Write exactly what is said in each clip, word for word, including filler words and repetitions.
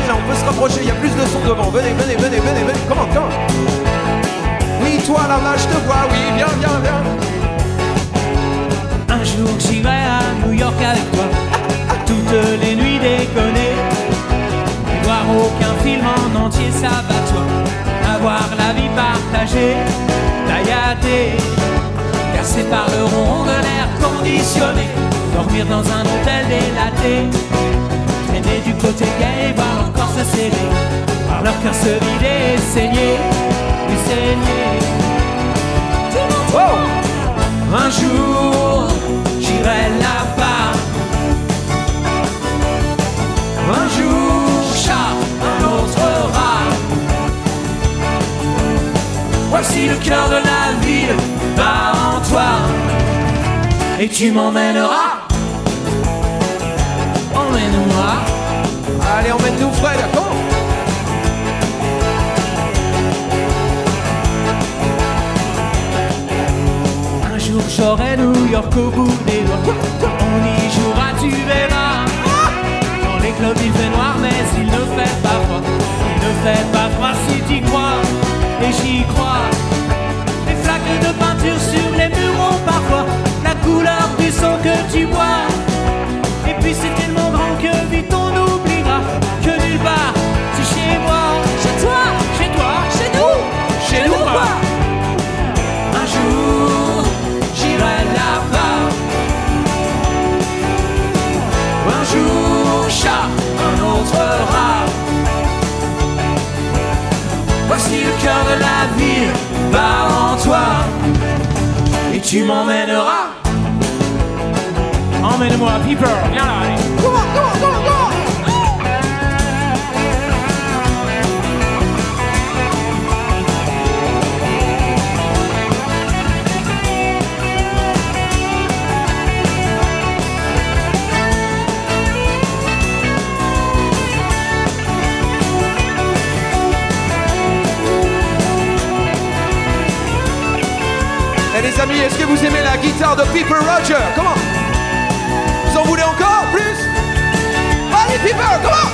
rapprocher là, on peut se rapprocher, il y a plus de son devant. Venez, venez, venez, venez, venez, comment, comment. Oui, toi là-bas, je te vois, oui, viens, viens, viens. Un jour j'irai à New York avec toi, toutes les nuits déconner, et voir aucun film en entier, ça va toi. Avoir la vie partagée, taillader, cassé par le rond de l'air conditionné, dormir dans un hôtel délaté, traîner du côté gay et voir encore se serrer, voir leur cœur se vider et saigner, et saigner. Oh. Un jour, j'irai là-bas. Un jour, chat, un autre rat. Voici le cœur de la ville, bat en toi, et tu m'emmèneras. Emmène-moi. Allez, emmène-nous Fred, comment. Un jour j'aurai New York au bout des doigts, on y jouera, tu verras. Dans les clubs il fait noir mais il ne fait pas froid, il ne fait pas froid si t'y crois, et j'y crois. Les flaques de peinture sur les murs ont parfois la couleur du sang que tu bois. Et puis c'est tellement grand que vite on oubliera que nulle part c'est chez moi. Chez toi, Chez toi, chez nous, chez nous quoi. Un jour j'irai là-bas. Un jour chat, un autre rat. Voici le cœur de la ville, bat en toi, et tu m'emmèneras. Emmène-moi, Piper, viens là, allez. Go on, go on, go on, go on. Eh les amis, est-ce que vous aimez la guitare de Pepper Roger? Comment? Vous en voulez encore plus? Allez Pepper, comment?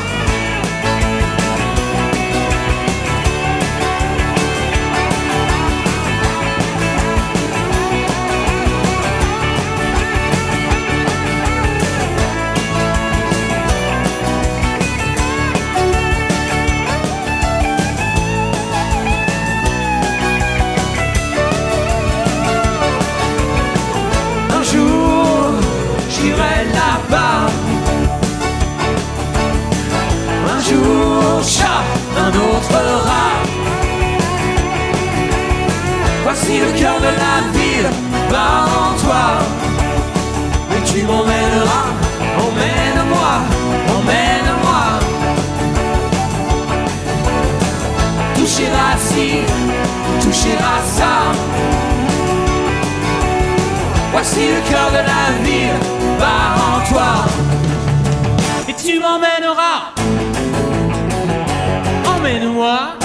Un jour, j'irai là-bas. Un jour, chat, un autre rat. Voici le cœur de la ville, bat en toi, et tu m'emmèneras. Emmène-moi, emmène-moi. Touchera ci, touchera ça. Voici le cœur de la ville, bat en toi, et tu m'emmèneras. Emmène-moi.